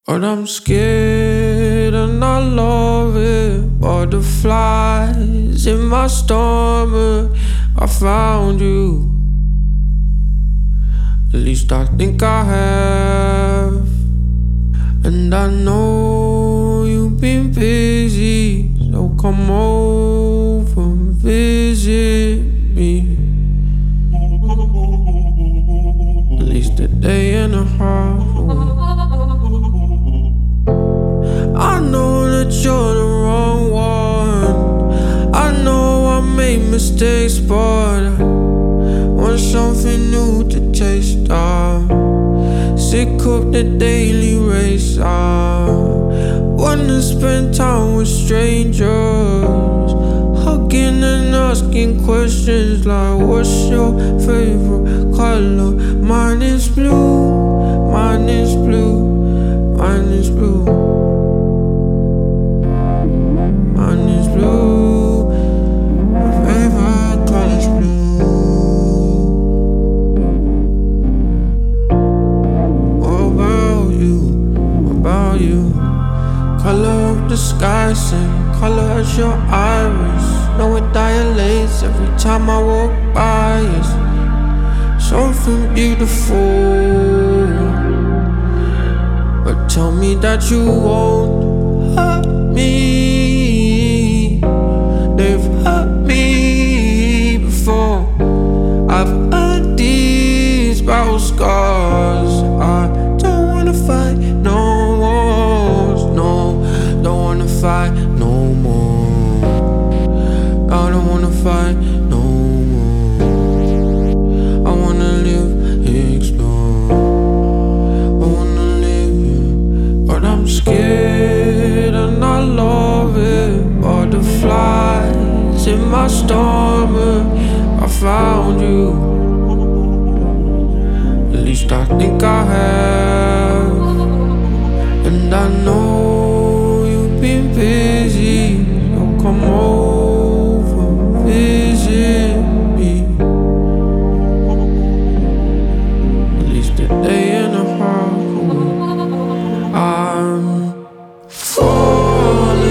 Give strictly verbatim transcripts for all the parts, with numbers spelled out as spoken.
But I'm scared and I love it. Butterflies in my stomach. I found you. At least I think I have. And I know you've been busy, so come over and visit me. At least a day and a half away. I know that you're the wrong one. I know I made mistakes, but I want something new to taste of. Sick of the daily race. I wanna spend time with strangers, hugging and asking questions like, what's your favorite color? Mine is blue, mine is blue, mine is blue, mine is blue. My favorite color is blue. About you, color of the sky, same color as your iris. Know it dilates every time I walk by. It's something beautiful. But tell me that you won't hurt me. They've hurt me before. I've heard these battle scars. I don't wanna fight no wars, no. Don't wanna fight no more. I don't wanna fight no more. I wanna live, explore. I wanna live, yeah. But I'm scared and I love it. Butterflies in my stomach. I found you. At least I think I have. And I know you've been busy, so come over and visit me. At least a day and a half away. I'm falling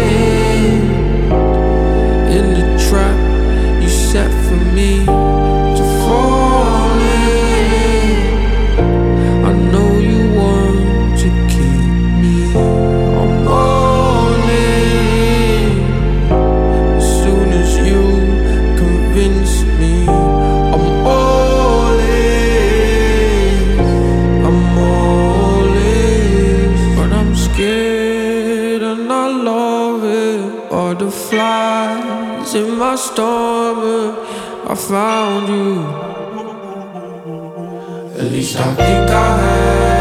in the trap you set for me to fall in. I know you want to keep me. I'm all in. As soon as you convince me, I'm all in. I'm all in. But I'm scared and I love it. Butterflies in my stomach. I found you. At least I think I have.